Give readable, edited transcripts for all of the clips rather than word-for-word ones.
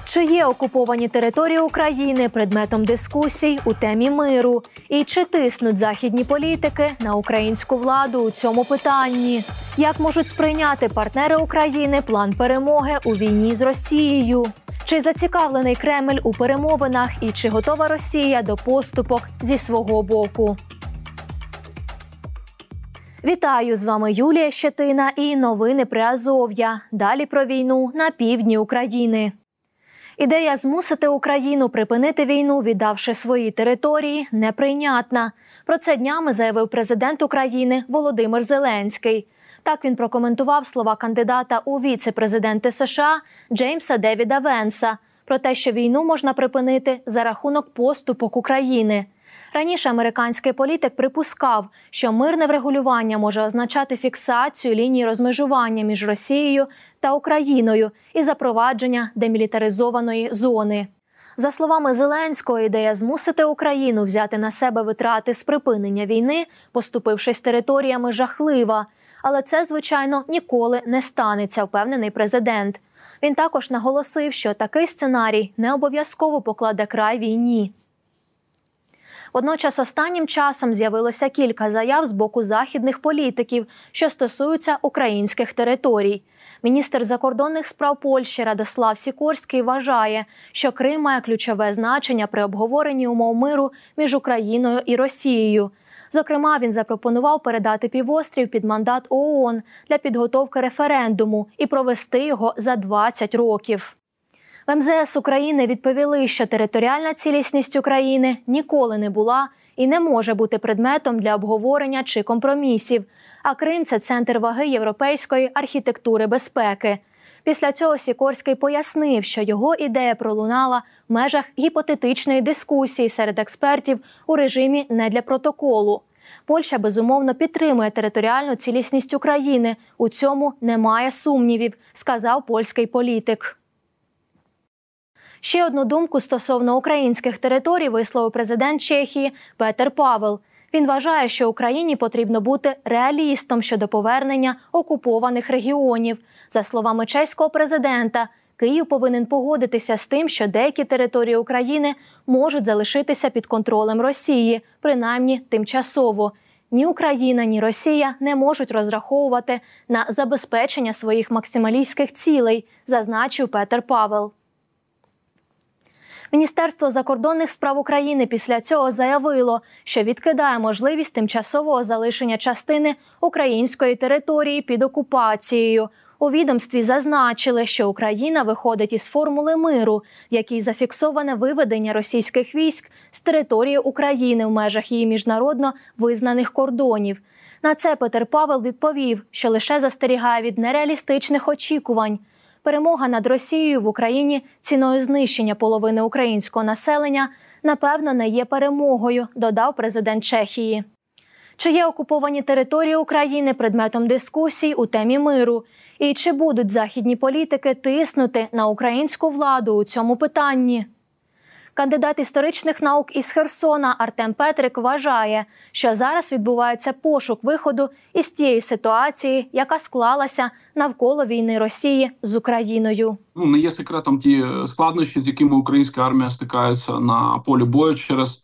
Чи є окуповані території України предметом дискусій у темі миру? І чи тиснуть західні політики на українську владу у цьому питанні? Як можуть сприйняти партнери України план перемоги у війні з Росією? Чи зацікавлений Кремль у перемовинах і чи готова Росія до поступок зі свого боку? Вітаю, з вами Юлія Щетина і новини Приазов'я. Далі про війну на півдні України. Ідея змусити Україну припинити війну, віддавши свої території, неприйнятна. Про це днями заявив президент України Володимир Зеленський. Так він прокоментував слова кандидата у віце-президенти США Джеймса Девіда Венса про те, що війну можна припинити за рахунок поступок України. Раніше американський політик припускав, що мирне врегулювання може означати фіксацію лінії розмежування між Росією та Україною і запровадження демілітаризованої зони. За словами Зеленського, ідея змусити Україну взяти на себе витрати з припинення війни, поступившись територіями, жахлива. Але це, звичайно, ніколи не станеться, впевнений президент. Він також наголосив, що такий сценарій не обов'язково покладе край війні. Водночас останнім часом з'явилося кілька заяв з боку західних політиків, що стосуються українських територій. Міністр закордонних справ Польщі Радослав Сікорський вважає, що Крим має ключове значення при обговоренні умов миру між Україною і Росією. Зокрема, він запропонував передати півострів під мандат ООН для підготовки референдуму і провести його за 20 років. В МЗС України відповіли, що територіальна цілісність України ніколи не була і не може бути предметом для обговорення чи компромісів, а Крим – це центр ваги європейської архітектури безпеки. Після цього Сікорський пояснив, що його ідея пролунала в межах гіпотетичної дискусії серед експертів у режимі не для протоколу. Польща, безумовно, підтримує територіальну цілісність України. У цьому немає сумнівів, сказав польський політик. Ще одну думку стосовно українських територій висловив президент Чехії Петер Павел. Він вважає, що Україні потрібно бути реалістом щодо повернення окупованих регіонів. За словами чеського президента, Київ повинен погодитися з тим, що деякі території України можуть залишитися під контролем Росії, принаймні тимчасово. Ні Україна, ні Росія не можуть розраховувати на забезпечення своїх максималістських цілей, зазначив Петер Павел. Міністерство закордонних справ України після цього заявило, що відкидає можливість тимчасового залишення частини української території під окупацією. У відомстві зазначили, що Україна виходить із формули миру, в якій зафіксоване виведення російських військ з території України в межах її міжнародно визнаних кордонів. На це Петер Павел відповів, що лише застерігає від нереалістичних очікувань. Перемога над Росією в Україні ціною знищення половини українського населення, напевно, не є перемогою, додав президент Чехії. Чи є окуповані території України предметом дискусій у темі миру? І чи будуть західні політики тиснути на українську владу у цьому питанні? Кандидат історичних наук із Херсона Артем Петрик вважає, що зараз відбувається пошук виходу із тієї ситуації, яка склалася навколо війни Росії з Україною. Не є секретом ті складнощі, з якими українська армія стикається на полі бою через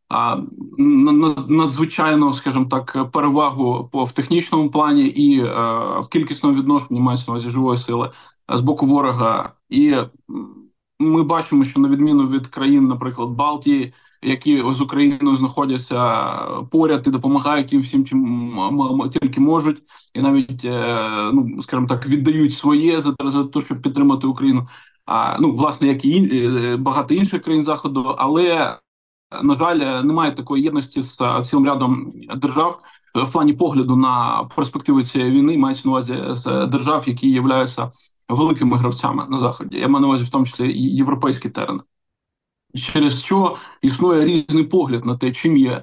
надзвичайну, скажімо так, перевагу в технічному плані і в кількісному відношенні, мається на увазі живої сили, з боку ворога. І ми бачимо, що на відміну від країн, наприклад, Балтії, які з Україною знаходяться поряд і допомагають їм всім, чим тільки можуть, і навіть, скажімо так, віддають своє за те, щоб підтримати Україну. Власне, як і багато інших країн Заходу, але, на жаль, немає такої єдності з цілим рядом держав в плані погляду на перспективи цієї війни, мається на увазі з держав, які являються великими гравцями на Заході. Я маю на увазі в тому числі і європейський терен. Через що існує різний погляд на те, чим є,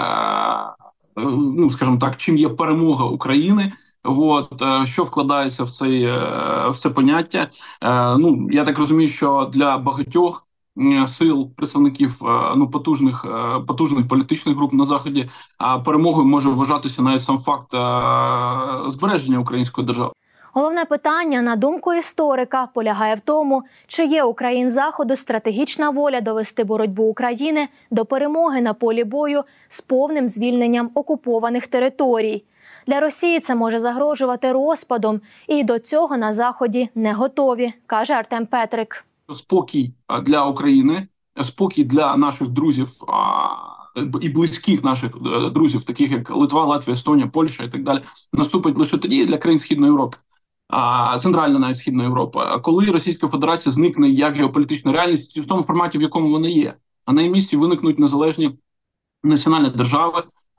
скажімо так, чим є перемога України, що вкладається в це поняття. Я так розумію, що для багатьох сил, представників потужних політичних груп на Заході, перемогою може вважатися навіть сам факт збереження української держави. Головне питання, на думку історика, полягає в тому, чи є у країн Заходу стратегічна воля довести боротьбу України до перемоги на полі бою з повним звільненням окупованих територій. Для Росії це може загрожувати розпадом, і до цього на Заході не готові, каже Артем Петрик. Спокій для України, спокій для наших друзів і близьких наших друзів, таких як Литва, Латвія, Естонія, Польща і так далі, наступить лише тоді для країн Східної Європи, Центральна навіть Східна Європа, коли Російська Федерація зникне як геополітична реальність в тому форматі, в якому вона є, а на її місці виникнуть незалежні національні держави.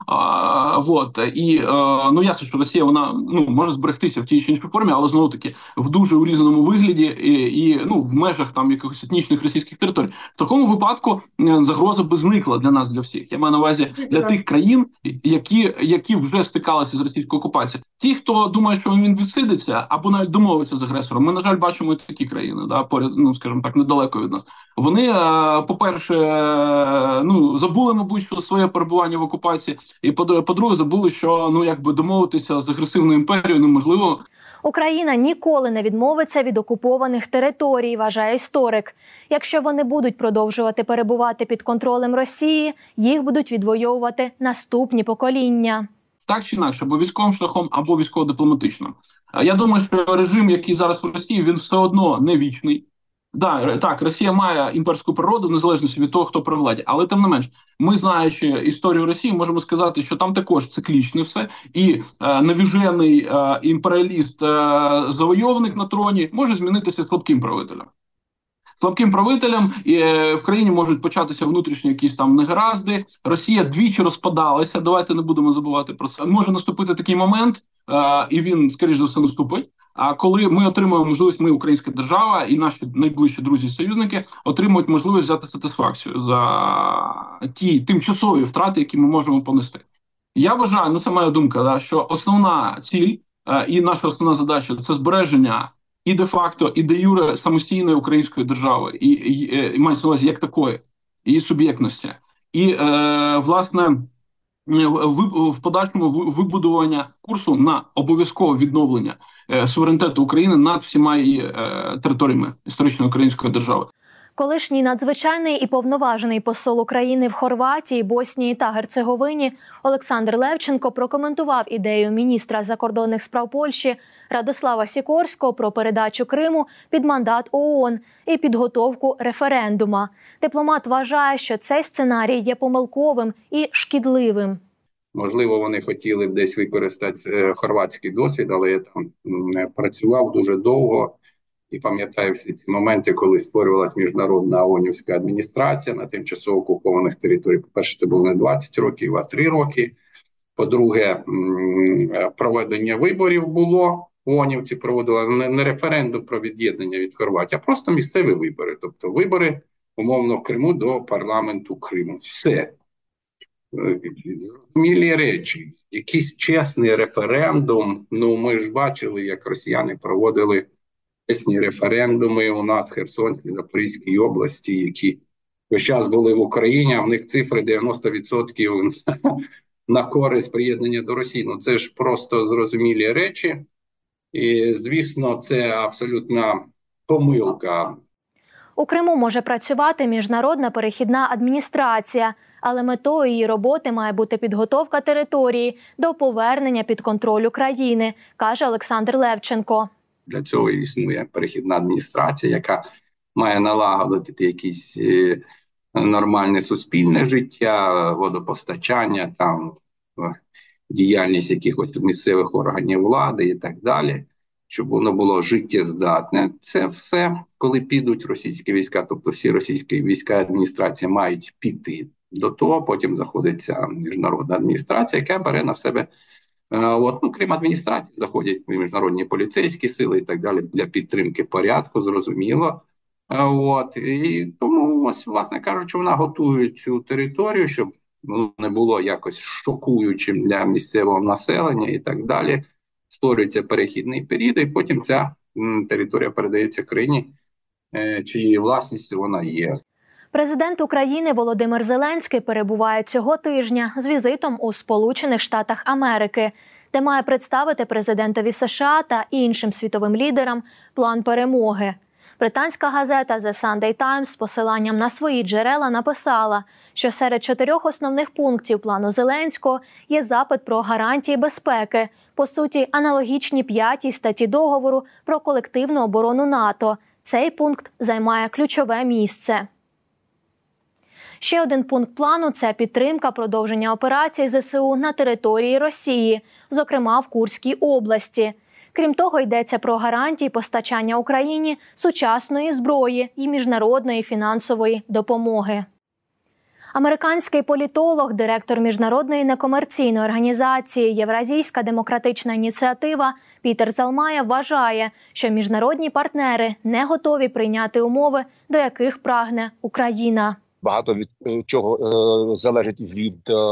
Ясно, що Росія вона може зберегтися в тій чи іншій формі, але знову таки в дуже урізаному вигляді і в межах там якихось етнічних російських територій. В такому випадку загроза би зникла для нас, для всіх. Я маю на увазі для тих країн, які вже стикалися з російською окупацією. Ті, хто думає, що він відсидиться або навіть домовиться з агресором. Ми, на жаль, бачимо і такі країни, поряд, скажімо так, недалеко від нас. Вони, по-перше, забули, мабуть, що своє перебування в окупації, і по-друге, забули, що домовитися з агресивною імперією неможливо. Україна ніколи не відмовиться від окупованих територій, вважає історик. Якщо вони будуть продовжувати перебувати під контролем Росії, їх будуть відвоювати наступні покоління. Так чи інакше, або військовим шляхом, або військово-дипломатичним. Я думаю, що режим, який зараз в Росії, він все одно не вічний. Так, Росія має імперську природу, в незалежності від того, хто при владі. Але тим не менш, ми, знаючи історію Росії, можемо сказати, що там також циклічне все. І навіжений імперіаліст-завойовник на троні може змінитися слабким правителем. Слабким правителем в країні можуть початися внутрішні якісь там негаразди. Росія двічі розпадалася, давайте не будемо забувати про це. Може наступити такий момент, і він, скоріш за все, наступить. А коли ми отримуємо можливість, ми, українська держава, і наші найближчі друзі-союзники отримують можливість взяти сатисфакцію за ті тимчасові втрати, які ми можемо понести. Я вважаю, це моя думка, що основна ціль і наша основна задача – це збереження і де-факто, і де-юре самостійної української держави, і мається на увазі як такої, її суб'єктності. І, власне, в подальшому вибудування курсу на обов'язкове відновлення суверенітету України над всіма її територіями історичної української держави. Колишній надзвичайний і повноважений посол України в Хорватії, Боснії та Герцеговині Олександр Левченко прокоментував ідею міністра закордонних справ Польщі Радослава Сікорського про передачу Криму під мандат ООН і підготовку референдума. Дипломат вважає, що цей сценарій є помилковим і шкідливим. Можливо, вони хотіли б десь використати хорватський досвід, але я там не працював дуже довго. І пам'ятаю всі ці моменти, коли створювалася міжнародна ООНівська адміністрація на тимчасово окупованих територіях. По-перше, це було не 20 років, а 3 роки. По-друге, проведення виборів було. ООНівці проводили не референдум про від'єднання від Хорватії, а просто місцеві вибори. Тобто вибори, умовно, в Криму до парламенту Криму. Все. Зрозумілі речі. Якийсь чесний референдум. Ми ж бачили, як росіяни проводили чесні референдуми у нас в Херсонській, Запорізькій області, які весь час були в Україні, а в них цифри 90% на користь приєднання до Росії. Це ж просто зрозумілі речі. І, звісно, це абсолютна помилка. У Криму може працювати міжнародна перехідна адміністрація, але метою її роботи має бути підготовка території до повернення під контроль України, каже Олександр Левченко. Для цього існує перехідна адміністрація, яка має налагодити якесь нормальне суспільне життя, водопостачання, там діяльність якихось місцевих органів влади і так далі, щоб воно було життєздатне. Це все, коли підуть російські війська, тобто всі російські війська адміністрації мають піти до того, потім заходить ця міжнародна адміністрація, яка бере на себе крім адміністрації, заходять міжнародні поліцейські сили і так далі для підтримки порядку, зрозуміло. І тому, ось, власне кажучи, вона готує цю територію, щоб не було якось шокуючим для місцевого населення і так далі. Створюється перехідний період, і потім ця територія передається країні, чиєю власністю вона є. Президент України Володимир Зеленський перебуває цього тижня з візитом у Сполучених Штатах Америки. де має представити президентові США та іншим світовим лідерам план перемоги. Британська газета The Sunday Times з посиланням на свої джерела написала, що серед 4 основних пунктів плану Зеленського є запит про гарантії безпеки, по суті, аналогічні 5-й статті договору про колективну оборону НАТО. Цей пункт займає ключове місце. Ще один пункт плану – це підтримка продовження операцій ЗСУ на території Росії, зокрема в Курській області. Крім того, йдеться про гарантії постачання Україні сучасної зброї і міжнародної фінансової допомоги. Американський політолог, директор міжнародної некомерційної організації «Євразійська демократична ініціатива» Пітер Залмая вважає, що міжнародні партнери не готові прийняти умови, до яких прагне Україна. Багато від чого залежить від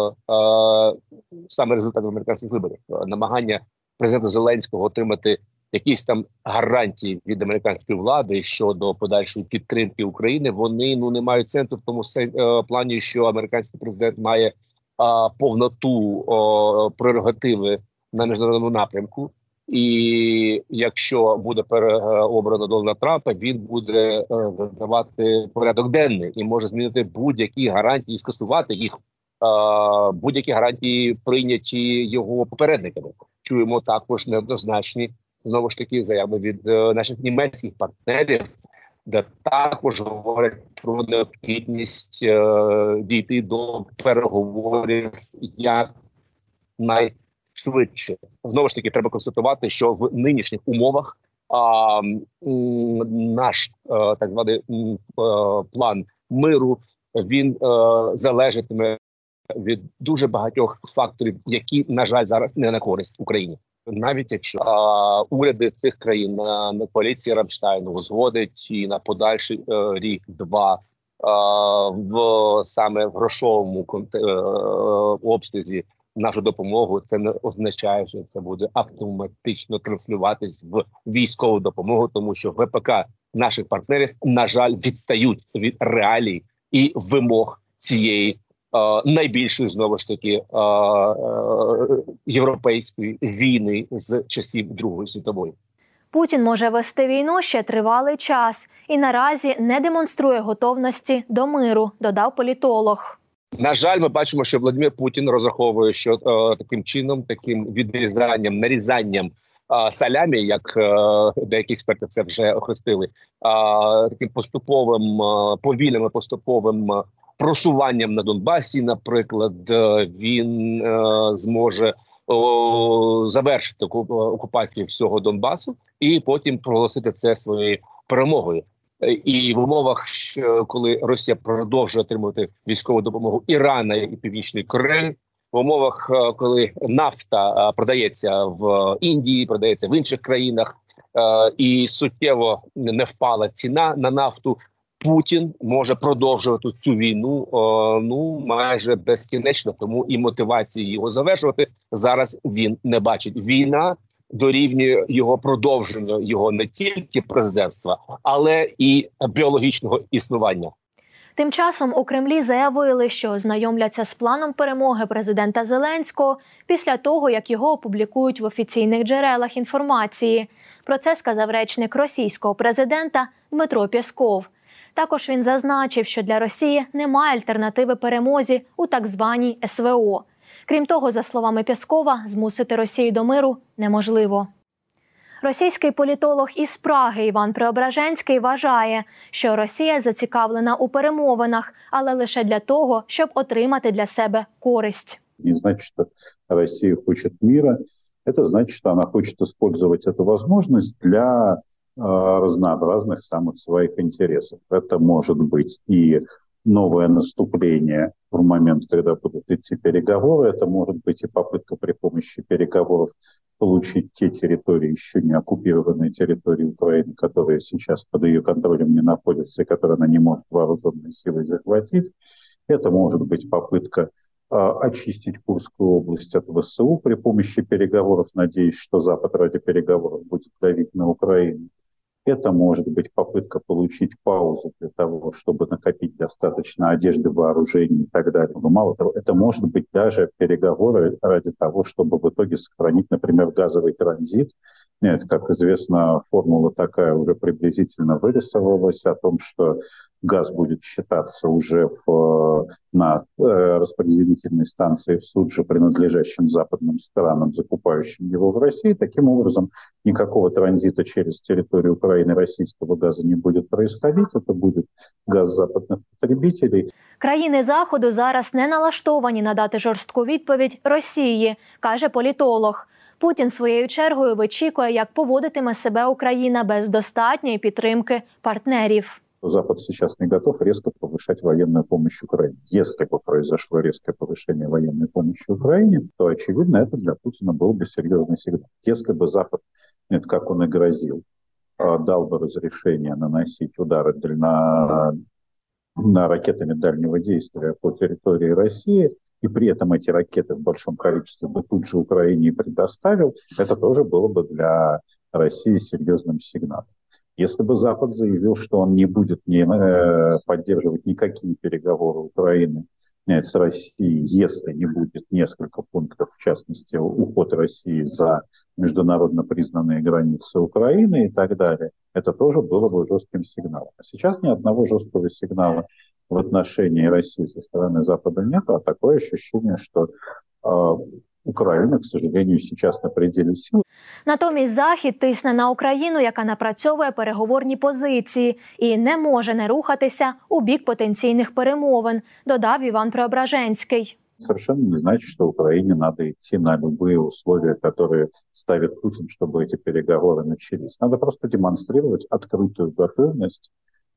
саме результатів американських виборів. Намагання президента Зеленського отримати якісь там гарантії від американської влади щодо подальшої підтримки України, вони не мають сенсу в тому плані, що американський президент має повноту прерогативи на міжнародному напрямку. І якщо буде переобрано Дональда Трампа, він буде задавати порядок денний і може змінити будь-які гарантії, скасувати їх, будь-які гарантії прийняті його попередниками. Чуємо також неоднозначні, знову ж таки, заяви від наших німецьких партнерів, де також говорять про необхідність дійти до переговорів як найшвидше. Знову ж таки, треба констатувати, що в нинішніх умовах наш так званий план миру, він залежатиме від дуже багатьох факторів, які, на жаль, зараз не на користь Україні. Навіть якщо уряди цих країн на коаліції Рамштайну узгодить і на подальший рік-два саме в грошовому обсязі нашу допомогу, це не означає, що це буде автоматично транслюватись в військову допомогу, тому що ВПК наших партнерів, на жаль, відстають від реалій і вимог цієї найбільшої, знову ж таки, європейської війни з часів Другої світової. Путін може вести війну ще тривалий час і наразі не демонструє готовності до миру, додав політолог. На жаль, ми бачимо, що Владимир Путін розраховує, що таким чином, таким відрізанням, нарізанням салямі, як деякі експерти це вже охрестили, таким поступовим, повільним і поступовим просуванням на Донбасі, наприклад, він зможе завершити окупацію всього Донбасу і потім проголосити це своєю перемогою. І в умовах, коли Росія продовжує отримувати військову допомогу Ірана і Північної Кореї, в умовах, коли нафта продається в Індії, продається в інших країнах, і суттєво не впала ціна на нафту, Путін може продовжувати цю війну майже безкінечно, тому і мотивації його завершувати зараз він не бачить. Війна дорівнює його продовженню, його не тільки президентства, але і біологічного існування. Тим часом у Кремлі заявили, що ознайомляться з планом перемоги президента Зеленського після того, як його опублікують в офіційних джерелах інформації. Про це сказав речник російського президента Дмитро Пєсков. Також він зазначив, що для Росії немає альтернативи перемозі у так званій СВО. Крім того, за словами Пєскова, змусити Росію до миру неможливо. Російський політолог із Праги Іван Преображенський вважає, що Росія зацікавлена у перемовинах, але лише для того, щоб отримати для себе користь. Не значит, что Россия хочет мира. Это значит, что она хочет использовать эту возможность для разнообразных самых своих интересов. Это может быть и новое наступление в момент, когда будут идти переговоры. Это может быть и попытка при помощи переговоров получить те территории, еще не оккупированные территории Украины, которые сейчас под ее контролем не находятся и которые она не может вооруженной силой захватить. Это может быть попытка очистить Курскую область от ВСУ при помощи переговоров, надеясь, что Запад ради переговоров будет давить на Украину. Это может быть попытка получить паузу для того, чтобы накопить достаточно одежды, вооружений и так далее. Но мало того, это может быть даже переговоры ради того, чтобы в итоге сохранить, например, газовый транзит. Нет, как известно, формула такая уже приблизительно вырисовалась о том, что газ будет считаться уже на распределительной станции в Судже, принадлежащим западным странам, закупающим его в России. Таким образом, никакого транзита через территорию Украины российского газа не будет происходить. Это будет газ западних потребителей. Країни Заходу зараз не налаштовані надати жорстку відповідь Росії, каже політолог. Путін своєю чергою вичікує, як поводитиме себе Україна без достатньої підтримки партнерів. Запад сейчас не готов резко повышать военную помощь Украине. Если бы произошло резкое повышение военной помощи Украине, то, очевидно, это для Путина был бы серьезный сигнал. Если бы Запад, как он и грозил, дал бы разрешение наносить удары на ракетами дальнего действия по территории России, и при этом эти ракеты в большом количестве бы тут же Украине предоставил, это тоже было бы для России серьезным сигналом. Если бы Запад заявил, что он не будет поддерживать никакие переговоры Украины с Россией, если не будет несколько пунктов, в частности, уход России за международно признанные границы Украины и так далее, это тоже было бы жестким сигналом. А сейчас ни одного жесткого сигнала в отношении России со стороны Запада нет, а такое ощущение, что Україна, к сожалению, сейчас на пределі сил. Натомість Захід тисне на Україну, яка напрацьовує переговорні позиції і не може не рухатися у бік потенційних перемовин, додав Іван Преображенський. Совершенно не значит, что Украине надо идти на любые условия, которые ставит Путин, чтобы эти переговоры начались. Надо просто демонстрировать открытую готовность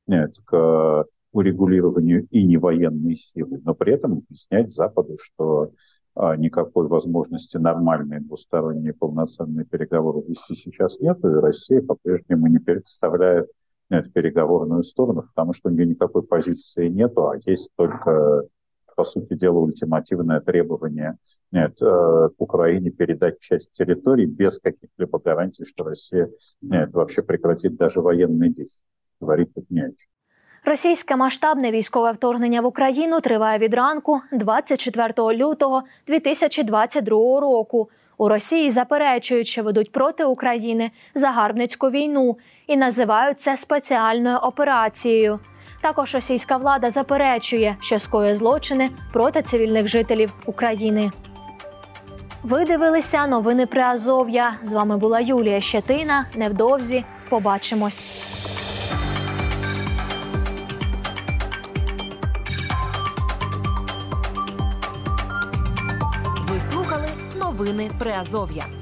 к урегулированию и невоенной силы, но при этом объяснять Западу, что никакой возможности нормальные двусторонние полноценные переговоры вести сейчас нет, и Россия по-прежнему не представляет переговорную сторону, потому что у нее никакой позиции нету, а есть только, по сути дела, ультимативное требование к Украине передать часть территорий без каких-либо гарантий, что Россия вообще прекратит даже военные действия. Говорить тут не о чем. Російське масштабне військове вторгнення в Україну триває від ранку 24 лютого 2022 року. У Росії заперечують, що ведуть проти України загарбницьку війну і називають це спеціальною операцією. Також російська влада заперечує, що скоює злочини проти цивільних жителів України. Ви дивилися новини Приазов'я. З вами була Юлія Щетина. Невдовзі побачимось. Ви слухали новини Приазов'я.